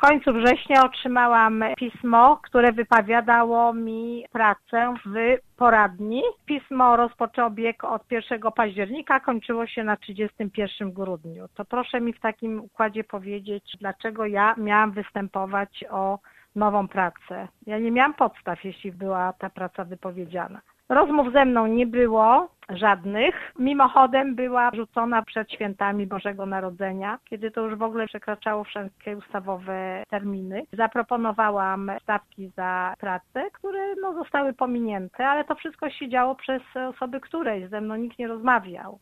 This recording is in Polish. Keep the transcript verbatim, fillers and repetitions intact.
końcu września otrzymałam pismo, które wypowiadało mi pracę w poradni. Pismo rozpoczęło bieg od pierwszego października, kończyło się na trzydziestego pierwszego grudnia. To proszę mi w takim układzie powiedzieć, dlaczego ja miałam występować o nową pracę. Ja nie miałam podstaw, jeśli była ta praca wypowiedziana. Rozmów ze mną nie było żadnych. Mimochodem była rzucona przed świętami Bożego Narodzenia, kiedy to już w ogóle przekraczało wszystkie ustawowe terminy. Zaproponowałam stawki za pracę, które no, zostały pominięte, ale to wszystko się działo przez osoby któreś, ze mną nikt nie rozmawiał.